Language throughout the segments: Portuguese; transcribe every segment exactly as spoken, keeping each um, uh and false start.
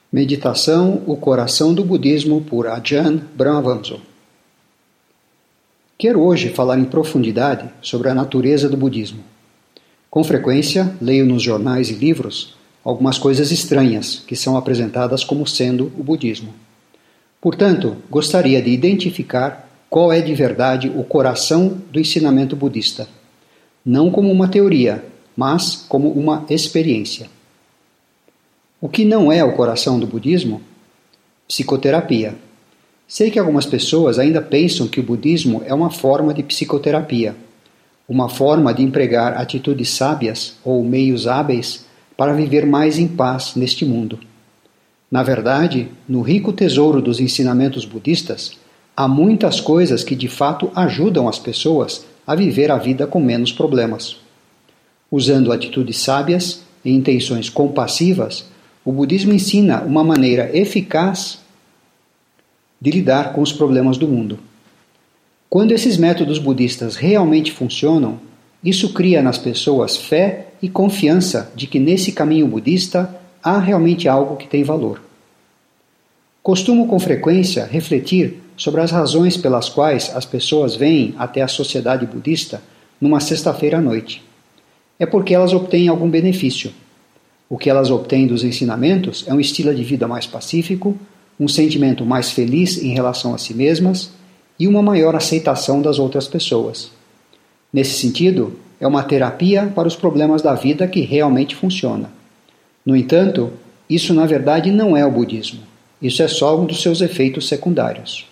Meditação O Coração do Budismo por Ajahn Brahmavamso. Quero hoje falar em profundidade sobre a natureza do budismo. Com frequência, leio nos jornais e livros algumas coisas estranhas que são apresentadas como sendo o budismo. Portanto, gostaria de identificar qual é de verdade o coração do ensinamento budista, não como uma teoria, mas como uma experiência. O que não é o coração do budismo? Psicoterapia. Sei que algumas pessoas ainda pensam que o budismo é uma forma de psicoterapia, uma forma de empregar atitudes sábias ou meios hábeis para viver mais em paz neste mundo. Na verdade, no rico tesouro dos ensinamentos budistas, há muitas coisas que de fato ajudam as pessoas a viver a vida com menos problemas. Usando atitudes sábias e intenções compassivas, o budismo ensina uma maneira eficaz de lidar com os problemas do mundo. Quando esses métodos budistas realmente funcionam, isso cria nas pessoas fé e confiança de que nesse caminho budista há realmente algo que tem valor. Costumo com frequência refletir sobre as razões pelas quais as pessoas vêm até a sociedade budista numa sexta-feira à noite. É porque elas obtêm algum benefício. O que elas obtêm dos ensinamentos é um estilo de vida mais pacífico, um sentimento mais feliz em relação a si mesmas e uma maior aceitação das outras pessoas. Nesse sentido, é uma terapia para os problemas da vida que realmente funciona. No entanto, isso na verdade não é o budismo. Isso é só um dos seus efeitos secundários.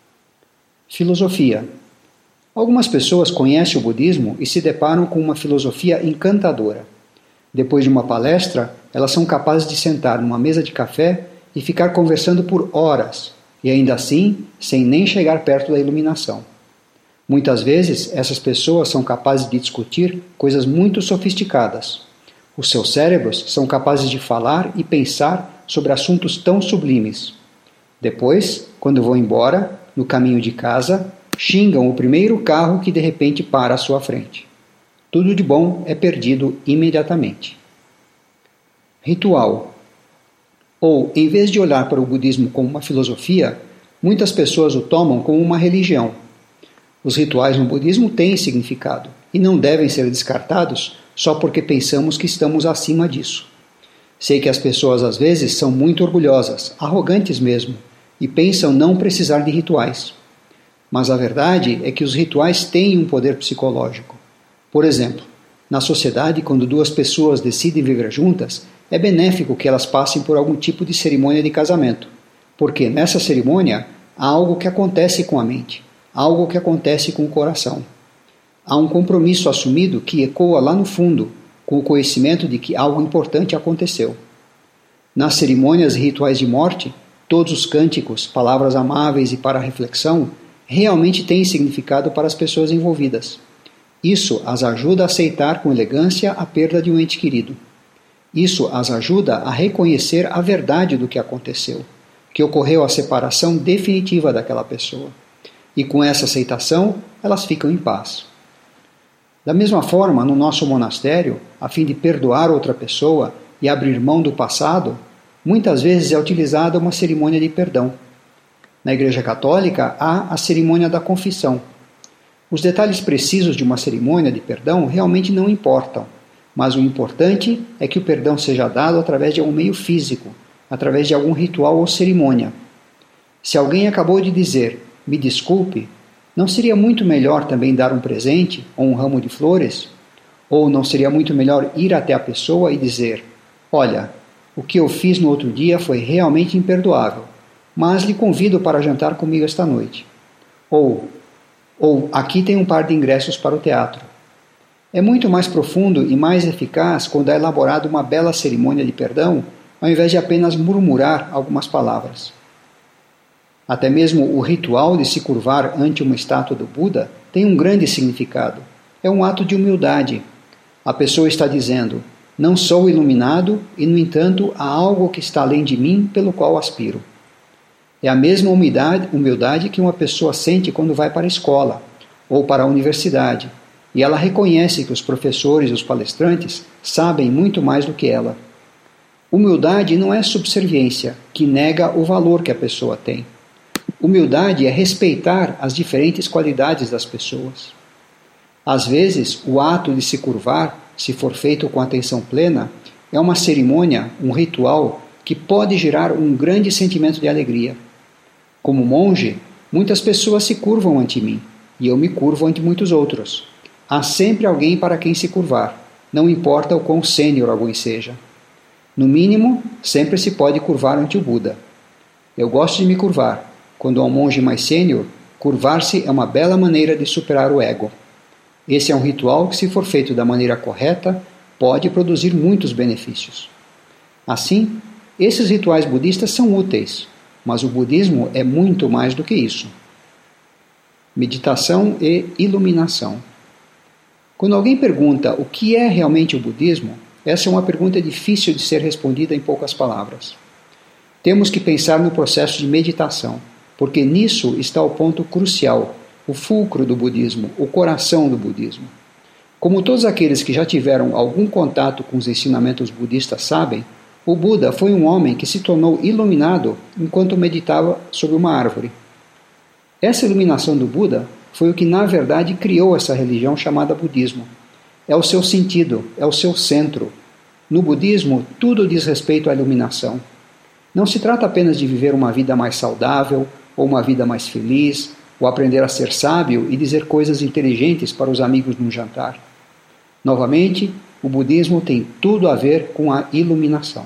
Filosofia. Algumas pessoas conhecem o budismo e se deparam com uma filosofia encantadora. Depois de uma palestra, elas são capazes de sentar numa mesa de café e ficar conversando por horas, e ainda assim, sem nem chegar perto da iluminação. Muitas vezes, essas pessoas são capazes de discutir coisas muito sofisticadas. Os seus cérebros são capazes de falar e pensar sobre assuntos tão sublimes. Depois, quando vão embora, no caminho de casa, xingam o primeiro carro que de repente para à sua frente. Tudo de bom é perdido imediatamente. Ritual. Ou, em vez de olhar para o budismo como uma filosofia, muitas pessoas o tomam como uma religião. Os rituais no budismo têm significado e não devem ser descartados só porque pensamos que estamos acima disso. Sei que as pessoas às vezes são muito orgulhosas, arrogantes mesmo, e pensam não precisar de rituais. Mas a verdade é que os rituais têm um poder psicológico. Por exemplo, na sociedade, quando duas pessoas decidem viver juntas, é benéfico que elas passem por algum tipo de cerimônia de casamento, porque nessa cerimônia há algo que acontece com a mente, algo que acontece com o coração. Há um compromisso assumido que ecoa lá no fundo, com o conhecimento de que algo importante aconteceu. Nas cerimônias e rituais de morte, todos os cânticos, palavras amáveis e para a reflexão, realmente têm significado para as pessoas envolvidas. Isso as ajuda a aceitar com elegância a perda de um ente querido. Isso as ajuda a reconhecer a verdade do que aconteceu, que ocorreu a separação definitiva daquela pessoa. E com essa aceitação, elas ficam em paz. Da mesma forma, no nosso monastério, a fim de perdoar outra pessoa e abrir mão do passado, muitas vezes é utilizada uma cerimônia de perdão. Na Igreja Católica, há a cerimônia da confissão. Os detalhes precisos de uma cerimônia de perdão realmente não importam, mas o importante é que o perdão seja dado através de algum meio físico, através de algum ritual ou cerimônia. Se alguém acabou de dizer, me desculpe, não seria muito melhor também dar um presente ou um ramo de flores? Ou não seria muito melhor ir até a pessoa e dizer, olha, o que eu fiz no outro dia foi realmente imperdoável, mas lhe convido para jantar comigo esta noite. Ou, ou aqui tem um par de ingressos para o teatro. É muito mais profundo e mais eficaz quando é elaborada uma bela cerimônia de perdão, ao invés de apenas murmurar algumas palavras. Até mesmo o ritual de se curvar ante uma estátua do Buda tem um grande significado. É um ato de humildade. A pessoa está dizendo, não sou iluminado e, no entanto, há algo que está além de mim pelo qual aspiro. É a mesma humildade, humildade que uma pessoa sente quando vai para a escola ou para a universidade, e ela reconhece que os professores e os palestrantes sabem muito mais do que ela. Humildade não é subserviência, que que nega o valor que a pessoa tem. Humildade é respeitar as diferentes qualidades das pessoas. Às vezes, o ato de se curvar, se for feito com atenção plena, é uma cerimônia, um ritual que pode gerar um grande sentimento de alegria. Como monge, muitas pessoas se curvam ante mim, e eu me curvo ante muitos outros. Há sempre alguém para quem se curvar, não importa o quão sênior alguém seja. No mínimo, sempre se pode curvar ante o Buda. Eu gosto de me curvar. Quando há um monge mais sênior, curvar-se é uma bela maneira de superar o ego. Esse é um ritual que, se for feito da maneira correta, pode produzir muitos benefícios. Assim, esses rituais budistas são úteis, mas o budismo é muito mais do que isso. Meditação e iluminação. Quando alguém pergunta o que é realmente o budismo, essa é uma pergunta difícil de ser respondida em poucas palavras. Temos que pensar no processo de meditação, porque nisso está o ponto crucial, o fulcro do budismo, o coração do budismo. Como todos aqueles que já tiveram algum contato com os ensinamentos budistas sabem, o Buda foi um homem que se tornou iluminado enquanto meditava sob uma árvore. Essa iluminação do Buda foi o que na verdade criou essa religião chamada budismo. É o seu sentido, é o seu centro. No budismo, tudo diz respeito à iluminação. Não se trata apenas de viver uma vida mais saudável, ou uma vida mais feliz, ou aprender a ser sábio e dizer coisas inteligentes para os amigos num jantar. Novamente, o budismo tem tudo a ver com a iluminação.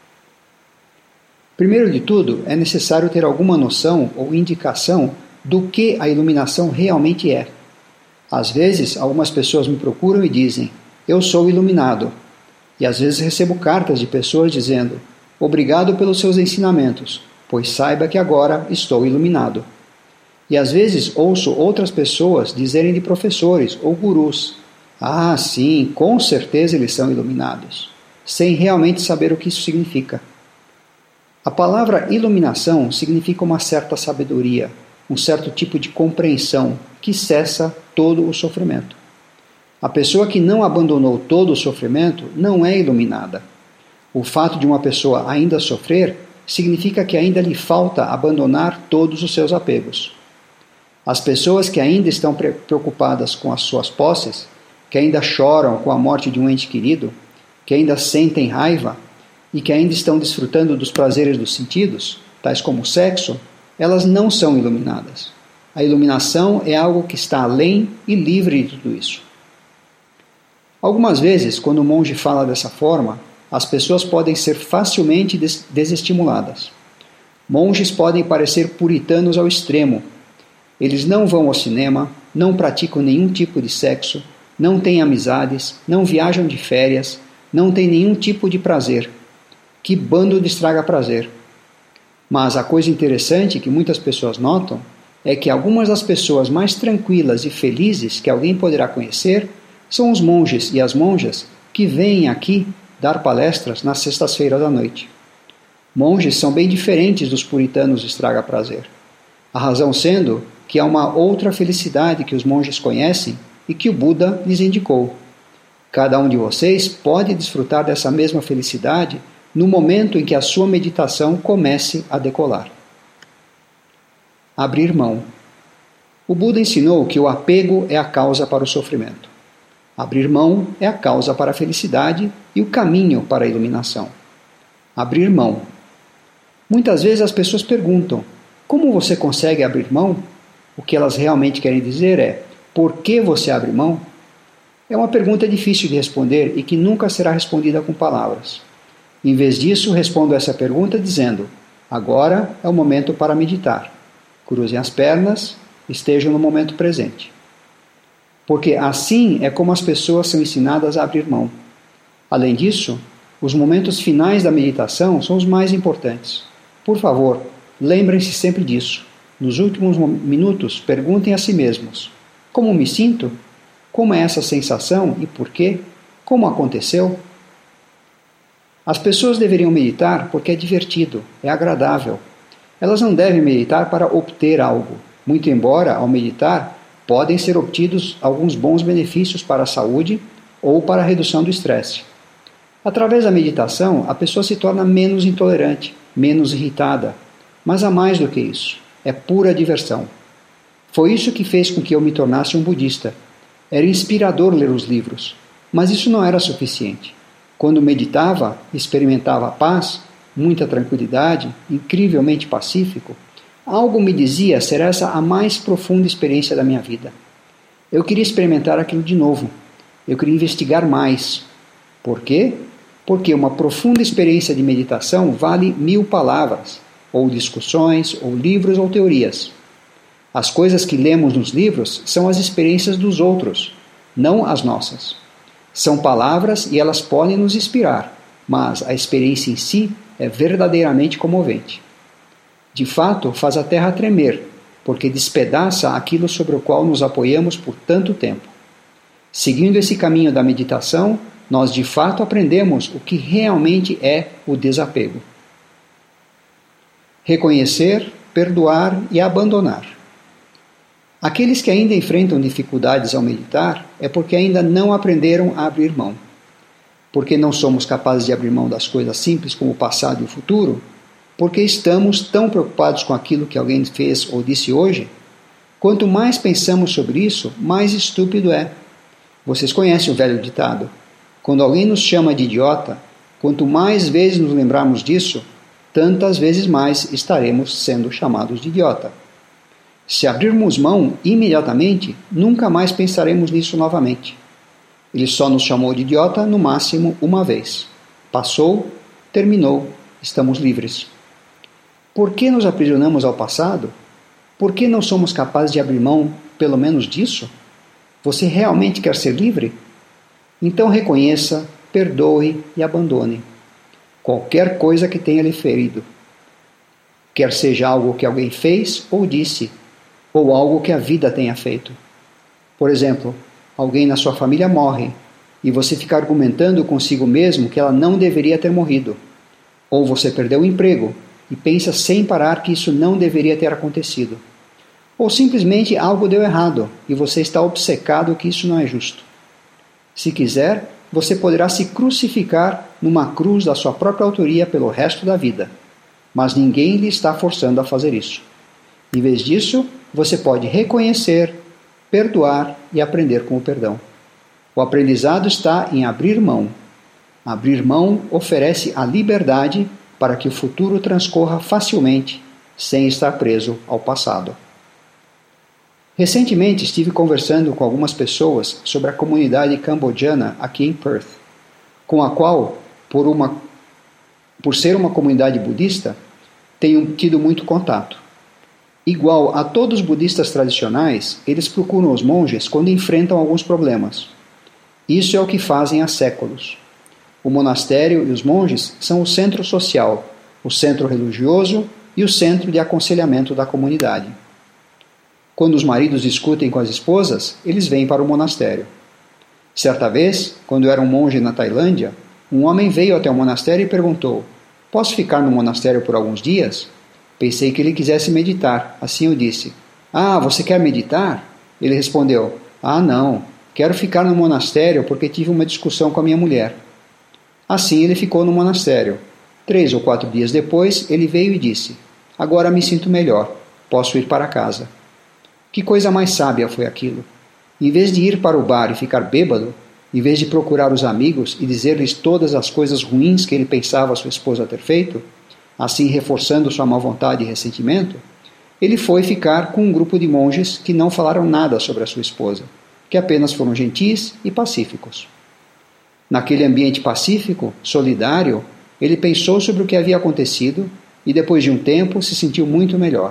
Primeiro de tudo, é necessário ter alguma noção ou indicação do que a iluminação realmente é. Às vezes, algumas pessoas me procuram e dizem, eu sou iluminado. E às vezes recebo cartas de pessoas dizendo, obrigado pelos seus ensinamentos, pois saiba que agora estou iluminado. E às vezes ouço outras pessoas dizerem de professores ou gurus, ah, sim, com certeza eles são iluminados, sem realmente saber o que isso significa. A palavra iluminação significa uma certa sabedoria, um certo tipo de compreensão que cessa todo o sofrimento. A pessoa que não abandonou todo o sofrimento não é iluminada. O fato de uma pessoa ainda sofrer significa que ainda lhe falta abandonar todos os seus apegos. As pessoas que ainda estão preocupadas com as suas posses, que ainda choram com a morte de um ente querido, que ainda sentem raiva e que ainda estão desfrutando dos prazeres dos sentidos, tais como o sexo, elas não são iluminadas. A iluminação é algo que está além e livre de tudo isso. Algumas vezes, quando o monge fala dessa forma, as pessoas podem ser facilmente des- desestimuladas. Monges podem parecer puritanos ao extremo. Eles não vão ao cinema, não praticam nenhum tipo de sexo, não têm amizades, não viajam de férias, não têm nenhum tipo de prazer. Que bando de estraga-prazer! Mas a coisa interessante que muitas pessoas notam é que algumas das pessoas mais tranquilas e felizes que alguém poderá conhecer são os monges e as monjas que vêm aqui dar palestras nas sextas-feiras à noite. Monges são bem diferentes dos puritanos estraga-prazer. A razão sendo que há uma outra felicidade que os monges conhecem e que o Buda lhes indicou. Cada um de vocês pode desfrutar dessa mesma felicidade no momento em que a sua meditação comece a decolar. Abrir mão. O Buda ensinou que o apego é a causa para o sofrimento. Abrir mão é a causa para a felicidade e o caminho para a iluminação. Abrir mão. Muitas vezes as pessoas perguntam, como você consegue abrir mão? O que elas realmente querem dizer é, por que você abre mão? É uma pergunta difícil de responder e que nunca será respondida com palavras. Em vez disso, respondo essa pergunta dizendo, agora é o momento para meditar. Cruzem as pernas, estejam no momento presente. Porque assim é como as pessoas são ensinadas a abrir mão. Além disso, os momentos finais da meditação são os mais importantes. Por favor, lembrem-se sempre disso. Nos últimos minutos, perguntem a si mesmos, como me sinto? Como é essa sensação e por quê? Como aconteceu? As pessoas deveriam meditar porque é divertido, é agradável. Elas não devem meditar para obter algo, muito embora, ao meditar, podem ser obtidos alguns bons benefícios para a saúde ou para a redução do estresse. Através da meditação, a pessoa se torna menos intolerante, menos irritada, mas há mais do que isso. É pura diversão. Foi isso que fez com que eu me tornasse um budista. Era inspirador ler os livros, mas isso não era suficiente. Quando meditava, experimentava a paz, muita tranquilidade, incrivelmente pacífico, algo me dizia ser essa a mais profunda experiência da minha vida. Eu queria experimentar aquilo de novo. Eu queria investigar mais. Por quê? Porque uma profunda experiência de meditação vale mil palavras, ou discussões, ou livros, ou teorias. As coisas que lemos nos livros são as experiências dos outros, não as nossas. São palavras e elas podem nos inspirar, mas a experiência em si é verdadeiramente comovente. De fato, faz a terra tremer, porque despedaça aquilo sobre o qual nos apoiamos por tanto tempo. Seguindo esse caminho da meditação, nós de fato aprendemos o que realmente é o desapego. Reconhecer, perdoar e abandonar. Aqueles que ainda enfrentam dificuldades ao meditar é porque ainda não aprenderam a abrir mão. Porque não somos capazes de abrir mão das coisas simples como o passado e o futuro? Porque estamos tão preocupados com aquilo que alguém fez ou disse hoje? Quanto mais pensamos sobre isso, mais estúpido é. Vocês conhecem o velho ditado? Quando alguém nos chama de idiota, quanto mais vezes nos lembrarmos disso, tantas vezes mais estaremos sendo chamados de idiota. Se abrirmos mão imediatamente, nunca mais pensaremos nisso novamente. Ele só nos chamou de idiota no máximo uma vez. Passou, terminou, estamos livres. Por que nos aprisionamos ao passado? Por que não somos capazes de abrir mão, pelo menos disso? Você realmente quer ser livre? Então reconheça, perdoe e abandone qualquer coisa que tenha lhe ferido. Quer seja algo que alguém fez ou disse, ou algo que a vida tenha feito. Por exemplo, alguém na sua família morre e você fica argumentando consigo mesmo que ela não deveria ter morrido. Ou você perdeu o emprego e pensa sem parar que isso não deveria ter acontecido. Ou simplesmente algo deu errado e você está obcecado que isso não é justo. Se quiser, você poderá se crucificar numa cruz da sua própria autoria pelo resto da vida, mas ninguém lhe está forçando a fazer isso. Em vez disso, você pode reconhecer, perdoar e aprender com o perdão. O aprendizado está em abrir mão. Abrir mão oferece a liberdade para que o futuro transcorra facilmente, sem estar preso ao passado. Recentemente estive conversando com algumas pessoas sobre a comunidade cambodjana aqui em Perth, com a qual, por, uma, por ser uma comunidade budista, tenho tido muito contato. Igual a todos os budistas tradicionais, eles procuram os monges quando enfrentam alguns problemas. Isso é o que fazem há séculos. O monastério e os monges são o centro social, o centro religioso e o centro de aconselhamento da comunidade. Quando os maridos discutem com as esposas, eles vêm para o monastério. Certa vez, quando eu era um monge na Tailândia, um homem veio até o monastério e perguntou: "Posso ficar no monastério por alguns dias?" Pensei que ele quisesse meditar. Assim eu disse: "Ah, você quer meditar?" Ele respondeu: "Ah, não. Quero ficar no monastério porque tive uma discussão com a minha mulher." Assim ele ficou no monastério. Três ou quatro dias depois, ele veio e disse: "Agora me sinto melhor. Posso ir para casa." Que coisa mais sábia foi aquilo! Em vez de ir para o bar e ficar bêbado, em vez de procurar os amigos e dizer-lhes todas as coisas ruins que ele pensava sua esposa ter feito, assim reforçando sua má vontade e ressentimento, ele foi ficar com um grupo de monges que não falaram nada sobre a sua esposa, que apenas foram gentis e pacíficos. Naquele ambiente pacífico, solidário, ele pensou sobre o que havia acontecido e, depois de um tempo, se sentiu muito melhor.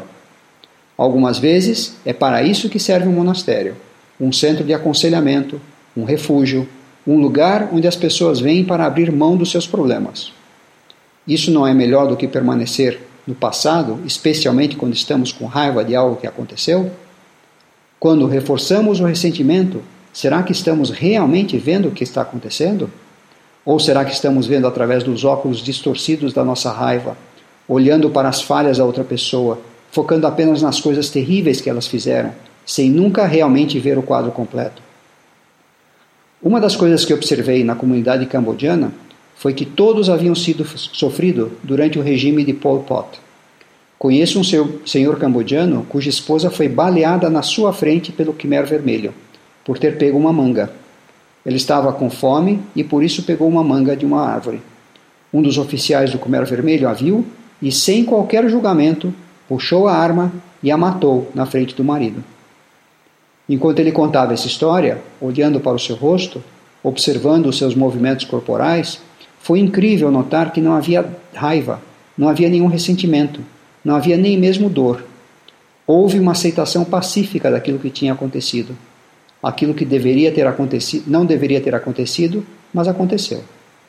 Algumas vezes é para isso que serve um monastério, um centro de aconselhamento, um refúgio, um lugar onde as pessoas vêm para abrir mão dos seus problemas. Isso não é melhor do que permanecer no passado, especialmente quando estamos com raiva de algo que aconteceu? Quando reforçamos o ressentimento, será que estamos realmente vendo o que está acontecendo? Ou será que estamos vendo através dos óculos distorcidos da nossa raiva, olhando para as falhas da outra pessoa, focando apenas nas coisas terríveis que elas fizeram, sem nunca realmente ver o quadro completo? Uma das coisas que observei na comunidade cambodjana foi que todos haviam sido sofrido durante o regime de Pol Pot. Conheço um senhor cambodiano cuja esposa foi baleada na sua frente pelo Khmer Vermelho, por ter pego uma manga. Ele estava com fome e por isso pegou uma manga de uma árvore. Um dos oficiais do Khmer Vermelho a viu e, sem qualquer julgamento, puxou a arma e a matou na frente do marido. Enquanto ele contava essa história, olhando para o seu rosto, observando os seus movimentos corporais, foi incrível notar que não havia raiva, não havia nenhum ressentimento, não havia nem mesmo dor. Houve uma aceitação pacífica daquilo que tinha acontecido. Aquilo que deveria ter acontecido, não deveria ter acontecido, mas aconteceu.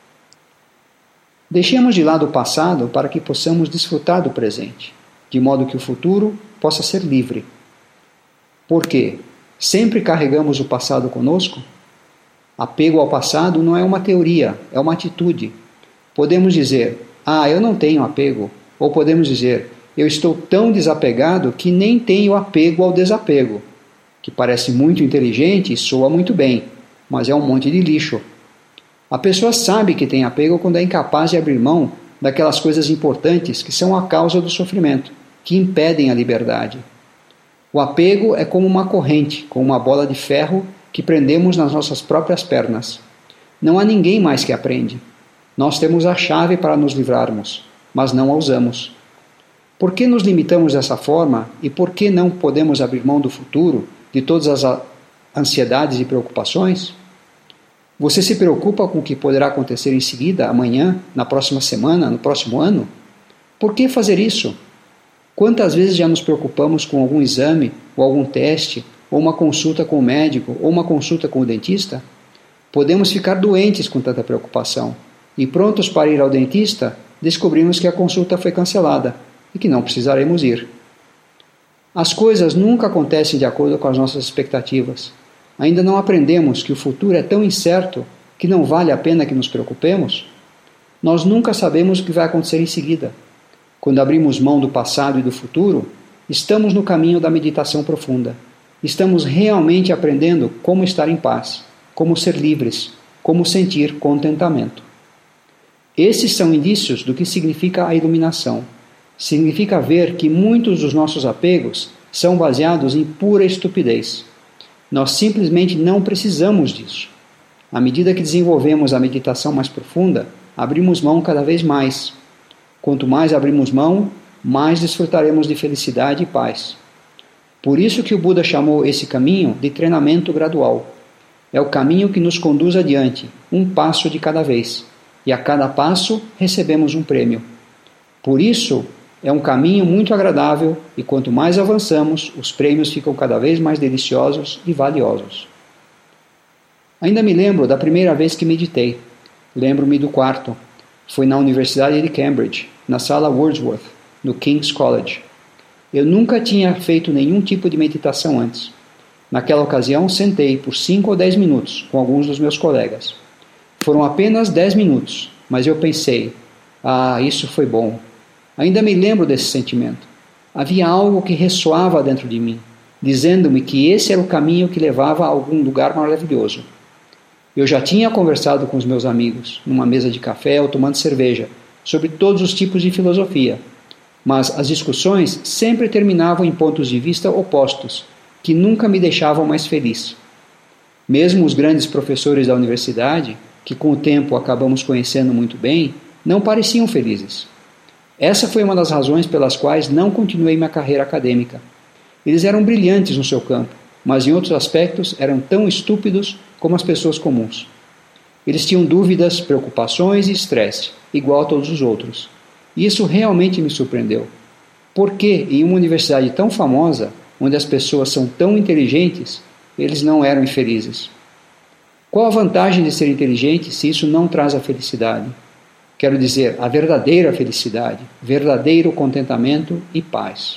Deixemos de lado o passado para que possamos desfrutar do presente, de modo que o futuro possa ser livre. Por quê? Sempre carregamos o passado conosco? Apego ao passado não é uma teoria, é uma atitude. Podemos dizer, ah, eu não tenho apego. Ou podemos dizer, eu estou tão desapegado que nem tenho apego ao desapego. Que parece muito inteligente e soa muito bem, mas é um monte de lixo. A pessoa sabe que tem apego quando é incapaz de abrir mão daquelas coisas importantes que são a causa do sofrimento, que impedem a liberdade. O apego é como uma corrente, como uma bola de ferro que prendemos nas nossas próprias pernas. Não há ninguém mais que aprende. Nós temos a chave para nos livrarmos, mas não a usamos. Por que nos limitamos dessa forma e por que não podemos abrir mão do futuro, de todas as ansiedades e preocupações? Você se preocupa com o que poderá acontecer em seguida, amanhã, na próxima semana, no próximo ano? Por que fazer isso? Quantas vezes já nos preocupamos com algum exame, ou algum teste, ou uma consulta com o médico, ou uma consulta com o dentista? Podemos ficar doentes com tanta preocupação, e prontos para ir ao dentista, descobrimos que a consulta foi cancelada e que não precisaremos ir. As coisas nunca acontecem de acordo com as nossas expectativas. Ainda não aprendemos que o futuro é tão incerto que não vale a pena que nos preocupemos? Nós nunca sabemos o que vai acontecer em seguida. Quando abrimos mão do passado e do futuro, estamos no caminho da meditação profunda. Estamos realmente aprendendo como estar em paz, como ser livres, como sentir contentamento. Esses são indícios do que significa a iluminação. Significa ver que muitos dos nossos apegos são baseados em pura estupidez. Nós simplesmente não precisamos disso. À medida que desenvolvemos a meditação mais profunda, abrimos mão cada vez mais. Quanto mais abrimos mão, mais desfrutaremos de felicidade e paz. Por isso que o Buda chamou esse caminho de treinamento gradual. É o caminho que nos conduz adiante, um passo de cada vez. E a cada passo recebemos um prêmio. Por isso, é um caminho muito agradável e quanto mais avançamos, os prêmios ficam cada vez mais deliciosos e valiosos. Ainda me lembro da primeira vez que meditei. Lembro-me do quarto. Foi na Universidade de Cambridge, na sala Wordsworth, no King's College. Eu nunca tinha feito nenhum tipo de meditação antes. Naquela ocasião, sentei por cinco ou dez minutos com alguns dos meus colegas. Foram apenas dez minutos, mas eu pensei, ah, isso foi bom. Ainda me lembro desse sentimento. Havia algo que ressoava dentro de mim, dizendo-me que esse era o caminho que levava a algum lugar maravilhoso. Eu já tinha conversado com os meus amigos, numa mesa de café ou tomando cerveja, sobre todos os tipos de filosofia, mas as discussões sempre terminavam em pontos de vista opostos, que nunca me deixavam mais feliz. Mesmo os grandes professores da universidade, que com o tempo acabamos conhecendo muito bem, não pareciam felizes. Essa foi uma das razões pelas quais não continuei minha carreira acadêmica. Eles eram brilhantes no seu campo, mas em outros aspectos eram tão estúpidos como as pessoas comuns. Eles tinham dúvidas, preocupações e estresse, igual a todos os outros. E isso realmente me surpreendeu. Por que, em uma universidade tão famosa, onde as pessoas são tão inteligentes, eles não eram infelizes? Qual a vantagem de ser inteligente se isso não traz a felicidade? Quero dizer, a verdadeira felicidade, verdadeiro contentamento e paz.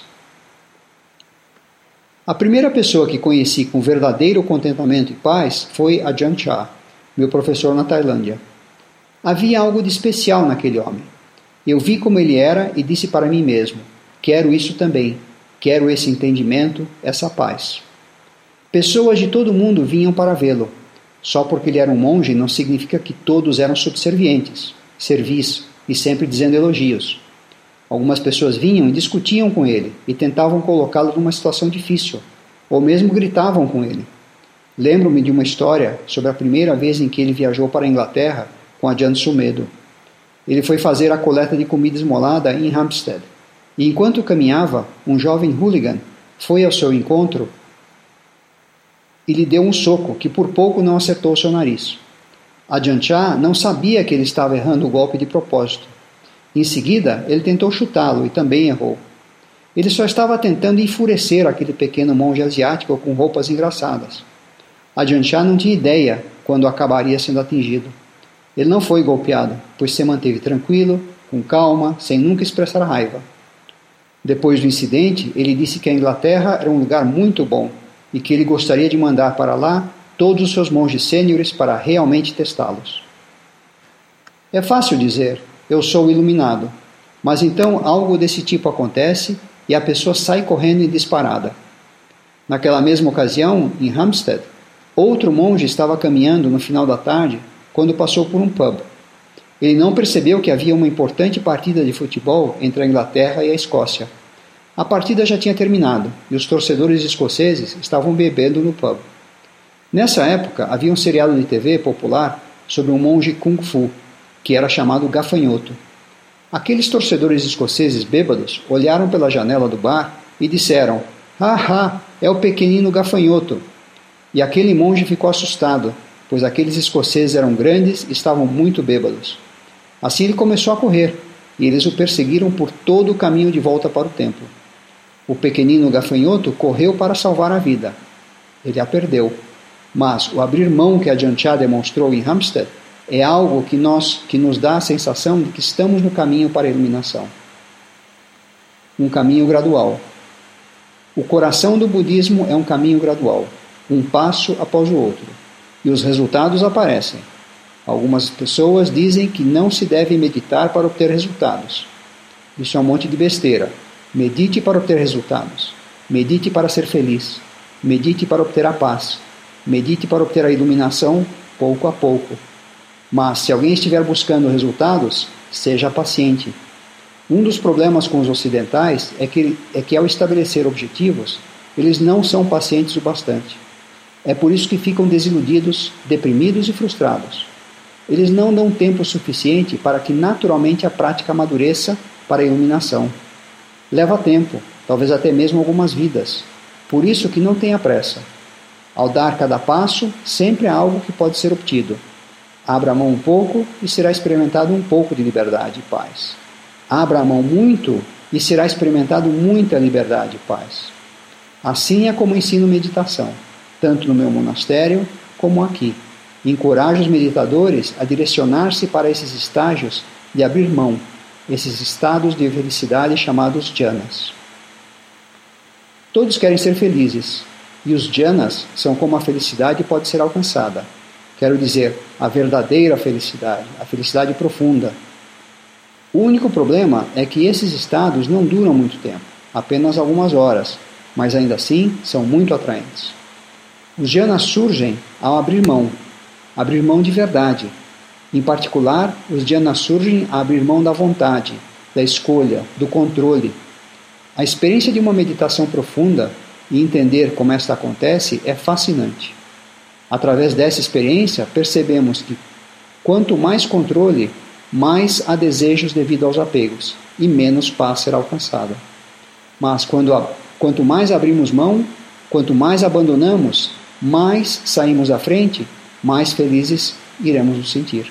A primeira pessoa que conheci com verdadeiro contentamento e paz foi Ajahn Chah, meu professor na Tailândia. Havia algo de especial naquele homem. Eu vi como ele era e disse para mim mesmo, quero isso também, quero esse entendimento, essa paz. Pessoas de todo o mundo vinham para vê-lo. Só porque ele era um monge não significa que todos eram subservientes. serviço e sempre dizendo elogios. Algumas pessoas vinham e discutiam com ele e tentavam colocá-lo numa situação difícil, ou mesmo gritavam com ele. Lembro-me de uma história sobre a primeira vez em que ele viajou para a Inglaterra com a Jan Sumedo. Ele foi fazer a coleta de comida esmolada em Hampstead, e enquanto caminhava, um jovem hooligan foi ao seu encontro e lhe deu um soco que por pouco não acertou seu nariz. A Jan Chah não sabia que ele estava errando o golpe de propósito. Em seguida, ele tentou chutá-lo e também errou. Ele só estava tentando enfurecer aquele pequeno monge asiático com roupas engraçadas. A Jan Chah não tinha ideia quando acabaria sendo atingido. Ele não foi golpeado, pois se manteve tranquilo, com calma, sem nunca expressar raiva. Depois do incidente, ele disse que a Inglaterra era um lugar muito bom e que ele gostaria de mandar para lá todos os seus monges sêniores para realmente testá-los. É fácil dizer, eu sou iluminado, mas então algo desse tipo acontece e a pessoa sai correndo em disparada. Naquela mesma ocasião, em Hampstead, outro monge estava caminhando no final da tarde quando passou por um pub. Ele não percebeu que havia uma importante partida de futebol entre a Inglaterra e a Escócia. A partida já tinha terminado e os torcedores escoceses estavam bebendo no pub. Nessa época, havia um seriado de T V popular sobre um monge Kung Fu, que era chamado Gafanhoto. Aqueles torcedores escoceses bêbados olharam pela janela do bar e disseram: "Ah, ah, é o pequenino Gafanhoto." E aquele monge ficou assustado, pois aqueles escoceses eram grandes e estavam muito bêbados. Assim ele começou a correr, e eles o perseguiram por todo o caminho de volta para o templo. O pequenino Gafanhoto correu para salvar a vida. Ele a perdeu. Mas o abrir mão que a Jan Chah demonstrou em Hampstead é algo que, nós, que nos dá a sensação de que estamos no caminho para a iluminação. Um caminho gradual. O coração do budismo é um caminho gradual, um passo após o outro, e os resultados aparecem. Algumas pessoas dizem que não se deve meditar para obter resultados. Isso é um monte de besteira. Medite para obter resultados. Medite para ser feliz. Medite para obter a paz. Medite para obter a iluminação pouco a pouco. Mas se alguém estiver buscando resultados, seja paciente. Um dos problemas com os ocidentais é que, é que ao estabelecer objetivos, eles não são pacientes o bastante. É por isso que ficam desiludidos, deprimidos e frustrados. Eles não dão tempo suficiente para que naturalmente a prática amadureça para a iluminação. Leva tempo, talvez até mesmo algumas vidas. Por isso que não tenha pressa. Ao dar cada passo, sempre há algo que pode ser obtido. Abra a mão um pouco e será experimentado um pouco de liberdade e paz. Abra a mão muito e será experimentado muita liberdade e paz. Assim é como ensino meditação, tanto no meu monastério como aqui. Encorajo os meditadores a direcionar-se para esses estágios de abrir mão, esses estados de felicidade chamados jhanas. Todos querem ser felizes, e os jhanas são como a felicidade pode ser alcançada. Quero dizer, a verdadeira felicidade, a felicidade profunda. O único problema é que esses estados não duram muito tempo, apenas algumas horas, mas ainda assim são muito atraentes. Os jhanas surgem ao abrir mão, abrir mão de verdade. Em particular, os jhanas surgem a abrir mão da vontade, da escolha, do controle. A experiência de uma meditação profunda e entender como esta acontece é fascinante. Através dessa experiência, percebemos que quanto mais controle, mais há desejos devido aos apegos e menos paz será alcançada. Mas quando, quanto mais abrimos mão, quanto mais abandonamos, mais saímos à frente, mais felizes iremos nos sentir.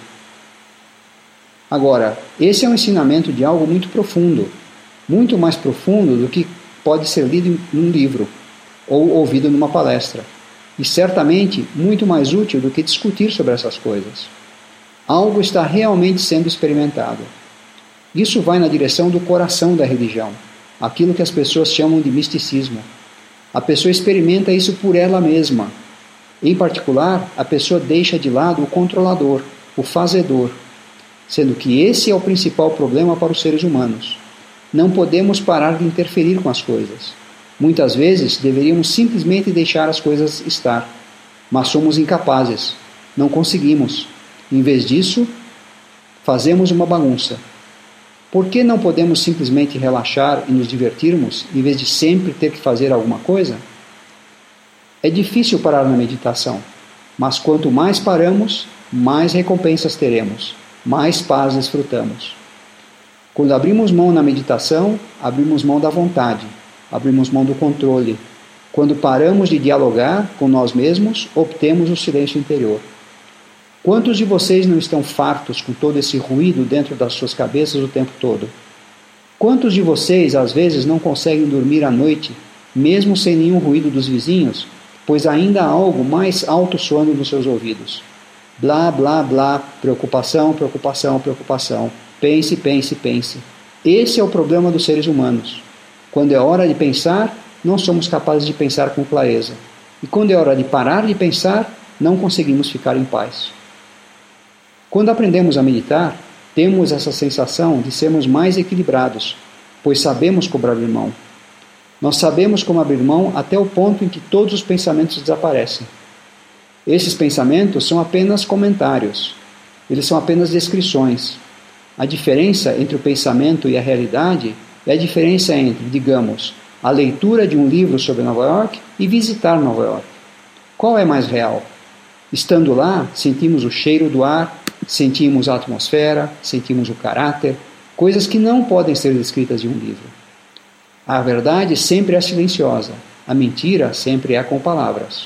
Agora, esse é um ensinamento de algo muito profundo, muito mais profundo do que pode ser lido em um livro ou ouvido numa palestra, e certamente muito mais útil do que discutir sobre essas coisas. Algo está realmente sendo experimentado. Isso vai na direção do coração da religião, aquilo que as pessoas chamam de misticismo. A pessoa experimenta isso por ela mesma. Em particular, a pessoa deixa de lado o controlador, o fazedor, sendo que esse é o principal problema para os seres humanos. Não podemos parar de interferir com as coisas. Muitas vezes deveríamos simplesmente deixar as coisas estar, mas somos incapazes, não conseguimos. Em vez disso, Fazemos uma bagunça. Por que não podemos simplesmente relaxar e nos divertirmos, em vez de sempre ter que fazer alguma coisa? É difícil parar na meditação, mas quanto mais paramos, mais recompensas teremos, mais paz desfrutamos. Quando abrimos mão na meditação, abrimos mão da vontade, abrimos mão do controle. Quando paramos de dialogar com nós mesmos, obtemos o silêncio interior. Quantos de vocês não estão fartos com todo esse ruído dentro das suas cabeças o tempo todo? Quantos de vocês, às vezes, não conseguem dormir à noite, mesmo sem nenhum ruído dos vizinhos, pois ainda há algo mais alto soando nos seus ouvidos? Blá, blá, blá, preocupação, preocupação, preocupação. Pense, pense, pense. Esse é o problema dos seres humanos. Quando é hora de pensar, não somos capazes de pensar com clareza. E quando é hora de parar de pensar, não conseguimos ficar em paz. Quando aprendemos a meditar, temos essa sensação de sermos mais equilibrados, pois sabemos como abrir mão. Nós sabemos como abrir mão até o ponto em que todos os pensamentos desaparecem. Esses pensamentos são apenas comentários, eles são apenas descrições. A diferença entre o pensamento e a realidade é a diferença entre, digamos, a leitura de um livro sobre Nova York e visitar Nova York. Qual é mais real? Estando lá, sentimos o cheiro do ar, sentimos a atmosfera, sentimos o caráter, coisas que não podem ser descritas em um livro. A verdade sempre é silenciosa, a mentira sempre é com palavras.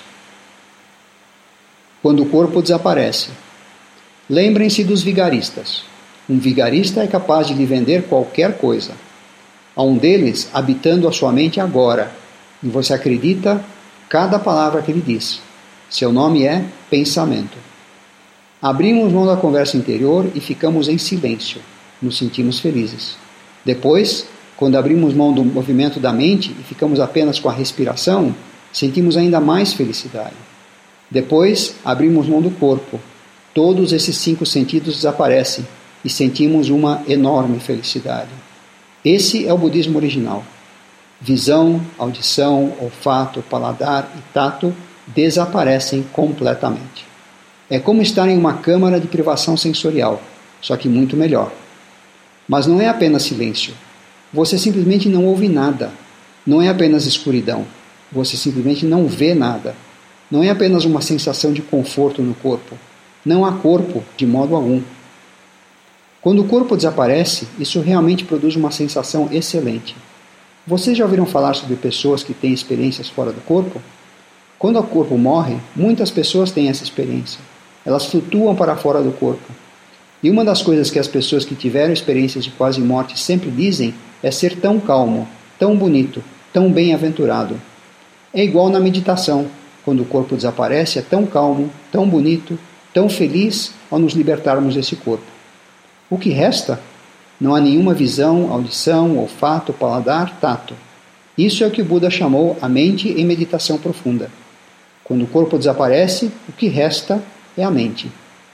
Quando o corpo desaparece. Lembrem-se dos vigaristas. Um vigarista é capaz de lhe vender qualquer coisa. Há um deles habitando a sua mente agora, e você acredita cada palavra que ele diz. Seu nome é pensamento. Abrimos mão da conversa interior e ficamos em silêncio. Nos sentimos felizes. Depois, quando abrimos mão do movimento da mente e ficamos apenas com a respiração, sentimos ainda mais felicidade. Depois, abrimos mão do corpo. Todos esses cinco sentidos desaparecem e sentimos uma enorme felicidade. Esse é o budismo original. Visão, audição, olfato, paladar e tato desaparecem completamente. É como estar em uma câmara de privação sensorial, só que muito melhor. Mas não é apenas silêncio. Você simplesmente não ouve nada. Não é apenas escuridão. Você simplesmente não vê nada. Não é apenas uma sensação de conforto no corpo. Não há corpo de modo algum. Quando o corpo desaparece, isso realmente produz uma sensação excelente. Vocês já ouviram falar sobre pessoas que têm experiências fora do corpo? Quando o corpo morre, muitas pessoas têm essa experiência. Elas flutuam para fora do corpo. E uma das coisas que as pessoas que tiveram experiências de quase morte sempre dizem é ser tão calmo, tão bonito, tão bem-aventurado. É igual na meditação. Quando o corpo desaparece, é tão calmo, tão bonito, tão feliz ao nos libertarmos desse corpo. O que resta? Não há nenhuma visão, audição, olfato, paladar, tato. Isso é o que o Buda chamou a mente em meditação profunda. Quando o corpo desaparece, o que resta é a mente.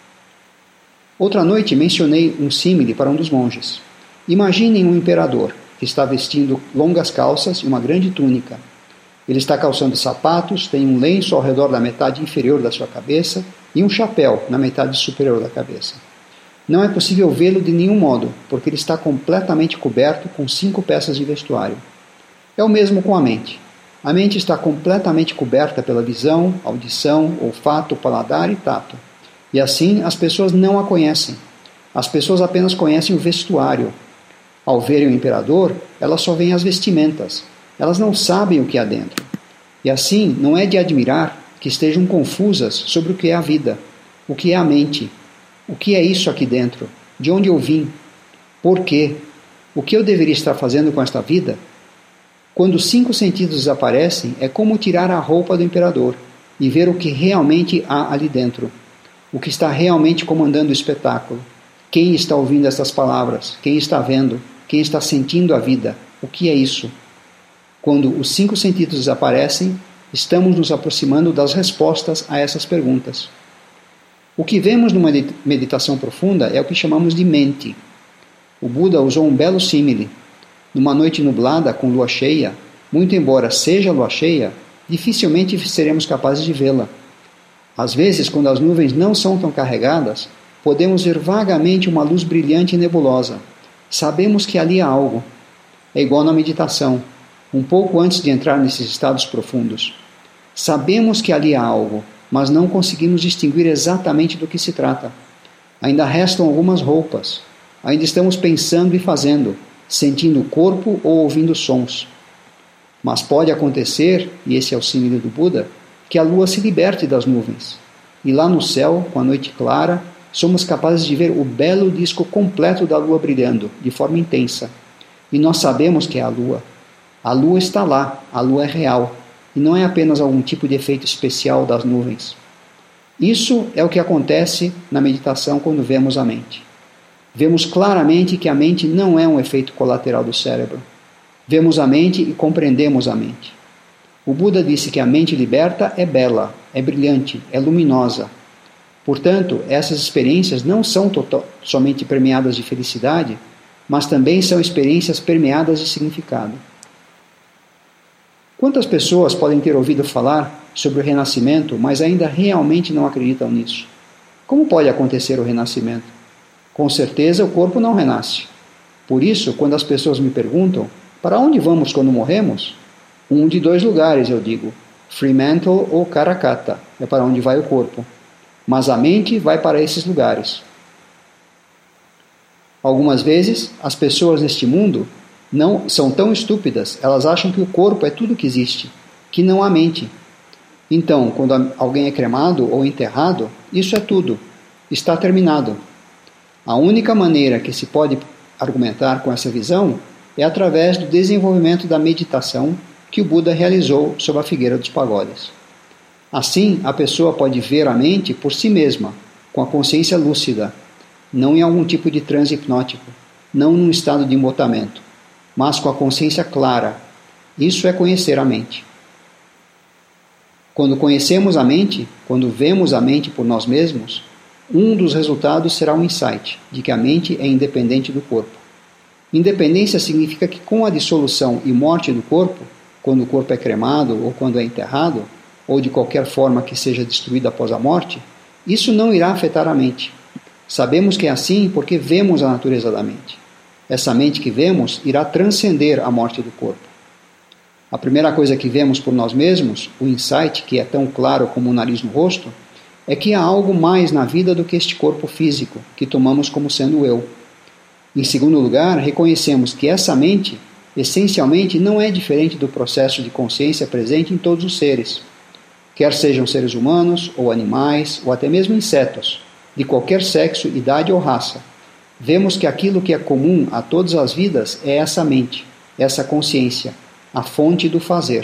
Outra noite mencionei um símile para um dos monges. Imaginem um imperador que está vestindo longas calças e uma grande túnica. Ele está calçando sapatos, tem um lenço ao redor da metade inferior da sua cabeça e um chapéu na metade superior da cabeça. Não é possível vê-lo de nenhum modo, porque ele está completamente coberto com cinco peças de vestuário. É o mesmo com a mente. A mente está completamente coberta pela visão, audição, olfato, paladar e tato. E assim as pessoas não a conhecem. As pessoas apenas conhecem o vestuário. Ao verem o imperador, elas só veem as vestimentas. Elas não sabem o que há dentro. E assim, não é de admirar que estejam confusas sobre o que é a vida, o que é a mente, o que é isso aqui dentro, de onde eu vim, por quê, o que eu deveria estar fazendo com esta vida. Quando os cinco sentidos desaparecem, é como tirar a roupa do imperador e ver o que realmente há ali dentro, o que está realmente comandando o espetáculo, quem está ouvindo essas palavras, quem está vendo, quem está sentindo a vida, o que é isso. Quando os cinco sentidos desaparecem, estamos nos aproximando das respostas a essas perguntas. O que vemos numa meditação profunda é o que chamamos de mente. O Buda usou um belo símile. Numa noite nublada com lua cheia, muito embora seja lua cheia, dificilmente seremos capazes de vê-la. Às vezes, quando as nuvens não são tão carregadas, podemos ver vagamente uma luz brilhante e nebulosa. Sabemos que ali há algo. É igual na meditação, um pouco antes de entrar nesses estados profundos. Sabemos que ali há algo, mas não conseguimos distinguir exatamente do que se trata. Ainda restam algumas roupas. Ainda estamos pensando e fazendo, sentindo o corpo ou ouvindo sons. Mas pode acontecer, e esse é o símile do Buda, que a lua se liberte das nuvens. E lá no céu, com a noite clara, somos capazes de ver o belo disco completo da lua brilhando, de forma intensa. E nós sabemos que é a lua. A lua está lá, a lua é real, e não é apenas algum tipo de efeito especial das nuvens. Isso é o que acontece na meditação quando vemos a mente. Vemos claramente que a mente não é um efeito colateral do cérebro. Vemos a mente e compreendemos a mente. O Buda disse que a mente liberta é bela, é brilhante, é luminosa. Portanto, essas experiências não são total, somente permeadas de felicidade, mas também são experiências permeadas de significado. Quantas pessoas podem ter ouvido falar sobre o renascimento, mas ainda realmente não acreditam nisso? Como pode acontecer o renascimento? Com certeza o corpo não renasce. Por isso, quando as pessoas me perguntam, para onde vamos quando morremos? Um de dois lugares, eu digo, Fremantle ou Karakata, é para onde vai o corpo. Mas a mente vai para esses lugares. Algumas vezes, as pessoas neste mundo não são tão estúpidas, elas acham que o corpo é tudo que existe, que não há mente. Então, quando alguém é cremado ou enterrado, isso é tudo, está terminado. A única maneira que se pode argumentar com essa visão é através do desenvolvimento da meditação que o Buda realizou sob a figueira dos pagodes. Assim, a pessoa pode ver a mente por si mesma, com a consciência lúcida, não em algum tipo de transe hipnótico, não num estado de embotamento, mas com a consciência clara. Isso é conhecer a mente. Quando conhecemos a mente, quando vemos a mente por nós mesmos, um dos resultados será um insight de que a mente é independente do corpo. Independência significa que com a dissolução e morte do corpo, quando o corpo é cremado ou quando é enterrado, ou de qualquer forma que seja destruído após a morte, isso não irá afetar a mente. Sabemos que é assim porque vemos a natureza da mente. Essa mente que vemos irá transcender a morte do corpo. A primeira coisa que vemos por nós mesmos, o insight, que é tão claro como o nariz no rosto, é que há algo mais na vida do que este corpo físico, que tomamos como sendo eu. Em segundo lugar, reconhecemos que essa mente, essencialmente, não é diferente do processo de consciência presente em todos os seres, quer sejam seres humanos, ou animais, ou até mesmo insetos, de qualquer sexo, idade ou raça. Vemos que aquilo que é comum a todas as vidas é essa mente, essa consciência, a fonte do fazer.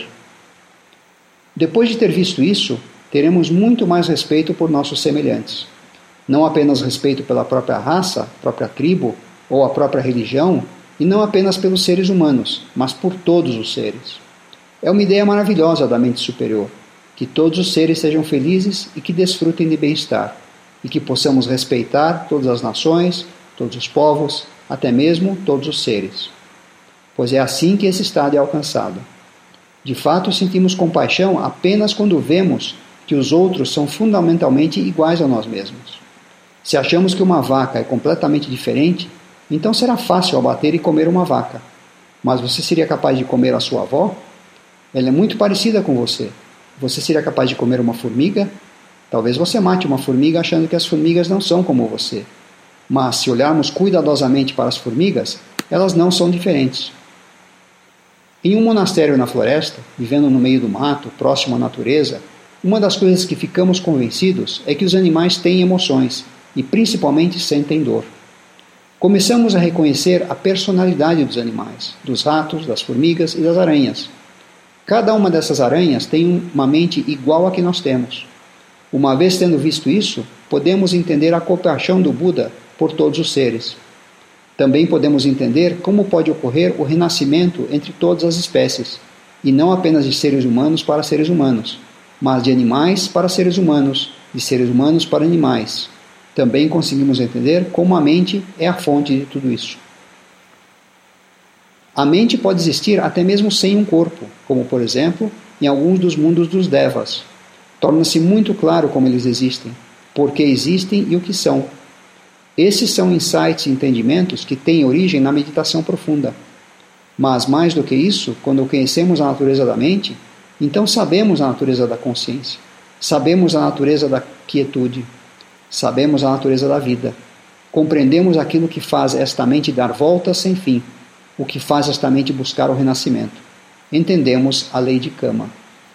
Depois de ter visto isso, teremos muito mais respeito por nossos semelhantes. Não apenas respeito pela própria raça, própria tribo ou a própria religião, e não apenas pelos seres humanos, mas por todos os seres. É uma ideia maravilhosa da mente superior, que todos os seres sejam felizes e que desfrutem de bem-estar, e que possamos respeitar todas as nações, todos os povos, até mesmo todos os seres. Pois é assim que esse estado é alcançado. De fato, sentimos compaixão apenas quando vemos que os outros são fundamentalmente iguais a nós mesmos. Se achamos que uma vaca é completamente diferente, então será fácil abater e comer uma vaca. Mas você seria capaz de comer a sua avó? Ela é muito parecida com você. Você seria capaz de comer uma formiga? Talvez você mate uma formiga achando que as formigas não são como você. Mas, se olharmos cuidadosamente para as formigas, elas não são diferentes. Em um monastério na floresta, vivendo no meio do mato, próximo à natureza, uma das coisas que ficamos convencidos é que os animais têm emoções e principalmente sentem dor. Começamos a reconhecer a personalidade dos animais, dos ratos, das formigas e das aranhas. Cada uma dessas aranhas tem uma mente igual à que nós temos. Uma vez tendo visto isso, podemos entender a compaixão do Buda por todos os seres. Também podemos entender como pode ocorrer o renascimento entre todas as espécies, e não apenas de seres humanos para seres humanos, mas de animais para seres humanos, de seres humanos para animais. Também conseguimos entender como a mente é a fonte de tudo isso. A mente pode existir até mesmo sem um corpo, como, por exemplo, em alguns dos mundos dos Devas. Torna-se muito claro como eles existem, por que existem e o que são. Esses são insights e entendimentos que têm origem na meditação profunda. Mas, mais do que isso, quando conhecemos a natureza da mente, então sabemos a natureza da consciência, sabemos a natureza da quietude, sabemos a natureza da vida, compreendemos aquilo que faz esta mente dar voltas sem fim, o que faz esta mente buscar o renascimento. Entendemos a lei de Kama.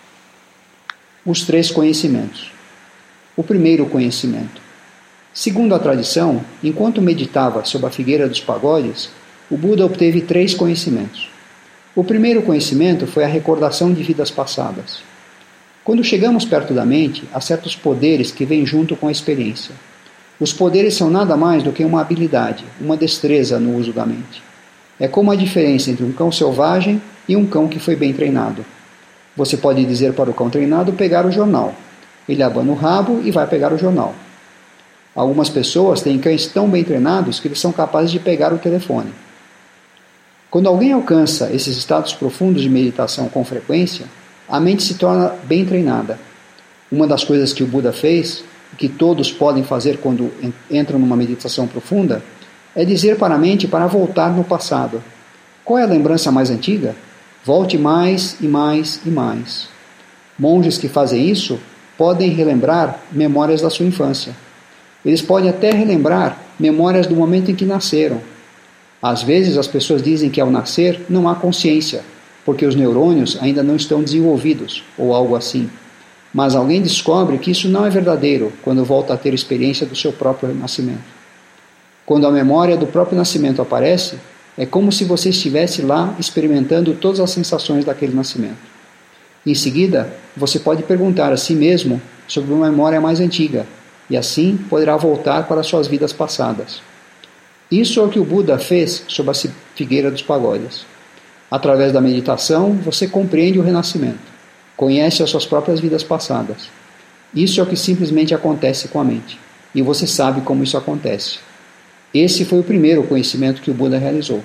Os três conhecimentos. O primeiro conhecimento. Segundo a tradição, enquanto meditava sob a figueira dos pagodes, o Buda obteve três conhecimentos. O primeiro conhecimento foi a recordação de vidas passadas. Quando chegamos perto da mente, há certos poderes que vêm junto com a experiência. Os poderes são nada mais do que uma habilidade, uma destreza no uso da mente. É como a diferença entre um cão selvagem e um cão que foi bem treinado. Você pode dizer para o cão treinado pegar o jornal. Ele abana o rabo e vai pegar o jornal. Algumas pessoas têm cães tão bem treinados que eles são capazes de pegar o telefone. Quando alguém alcança esses estados profundos de meditação com frequência, a mente se torna bem treinada. Uma das coisas que o Buda fez, que todos podem fazer quando entram numa meditação profunda, é dizer para a mente para voltar no passado. Qual é a lembrança mais antiga? Volte mais e mais e mais. Monges que fazem isso podem relembrar memórias da sua infância. Eles podem até relembrar memórias do momento em que nasceram. Às vezes as pessoas dizem que ao nascer não há consciência, porque os neurônios ainda não estão desenvolvidos, ou algo assim. Mas alguém descobre que isso não é verdadeiro quando volta a ter experiência do seu próprio nascimento. Quando a memória do próprio nascimento aparece, é como se você estivesse lá experimentando todas as sensações daquele nascimento. Em seguida, você pode perguntar a si mesmo sobre uma memória mais antiga, e assim poderá voltar para suas vidas passadas. Isso é o que o Buda fez sob a figueira dos pagodes. Através da meditação, você compreende o renascimento, conhece as suas próprias vidas passadas. Isso é o que simplesmente acontece com a mente, e você sabe como isso acontece. Esse foi o primeiro conhecimento que o Buda realizou.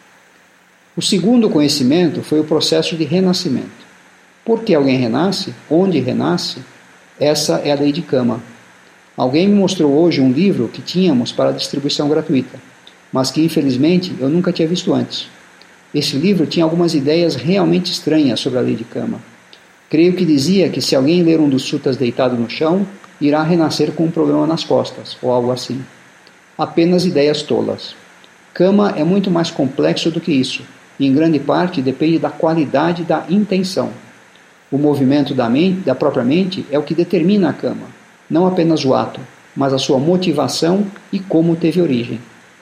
O segundo conhecimento foi o processo de renascimento. Por que alguém renasce? Onde renasce? Essa é a lei de Kama. Alguém me mostrou hoje um livro que tínhamos para distribuição gratuita, mas que infelizmente eu nunca tinha visto antes. Esse livro tinha algumas ideias realmente estranhas sobre a lei de Kama. Creio que dizia que se alguém ler um dos suttas deitado no chão, irá renascer com um problema nas costas, ou algo assim. Apenas ideias tolas. Kama é muito mais complexo do que isso, e em grande parte depende da qualidade da intenção. O movimento da mente, da própria mente, é o que determina a Kama. Não apenas o ato, mas a sua motivação e como teve origem.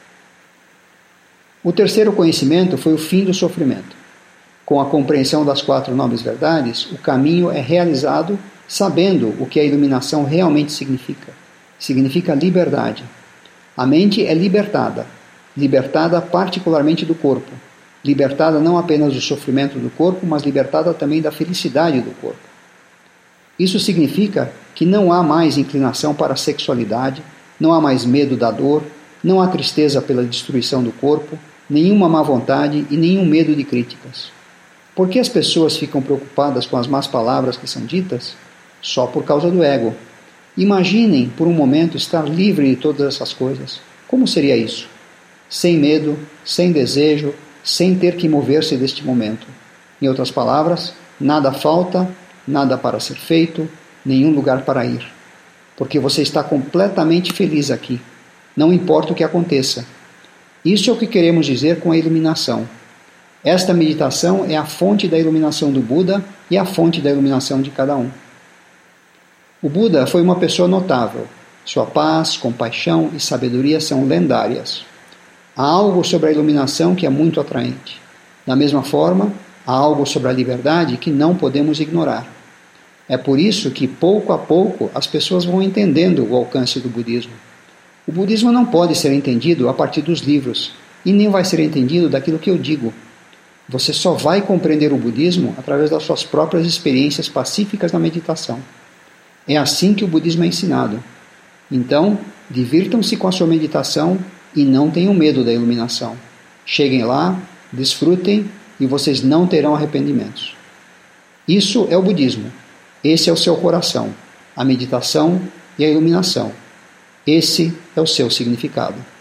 O terceiro conhecimento foi o fim do sofrimento. Com a compreensão das quatro nobres verdades, o caminho é realizado sabendo o que a iluminação realmente significa. Significa liberdade. A mente é libertada, libertada particularmente do corpo, libertada não apenas do sofrimento do corpo, mas libertada também da felicidade do corpo. Isso significa que não há mais inclinação para a sexualidade, não há mais medo da dor, não há tristeza pela destruição do corpo, nenhuma má vontade e nenhum medo de críticas. Por que as pessoas ficam preocupadas com as más palavras que são ditas? Só por causa do ego. Imaginem, por um momento, estar livre de todas essas coisas. Como seria isso? Sem medo, sem desejo, sem ter que mover-se deste momento. Em outras palavras, nada falta, nada para ser feito, nenhum lugar para ir. Porque você está completamente feliz aqui. Não importa o que aconteça. Isso é o que queremos dizer com a iluminação. Esta meditação é a fonte da iluminação do Buda e a fonte da iluminação de cada um. O Buda foi uma pessoa notável. Sua paz, compaixão e sabedoria são lendárias. Há algo sobre a iluminação que é muito atraente. Da mesma forma, há algo sobre a liberdade que não podemos ignorar. É por isso que, pouco a pouco, as pessoas vão entendendo o alcance do budismo. O budismo não pode ser entendido a partir dos livros, e nem vai ser entendido daquilo que eu digo. Você só vai compreender o budismo através das suas próprias experiências pacíficas na meditação. É assim que o budismo é ensinado. Então, divirtam-se com a sua meditação e não tenham medo da iluminação. Cheguem lá, desfrutem e vocês não terão arrependimentos. Isso é o budismo. Esse é o seu coração, a meditação e a iluminação. Esse é o seu significado.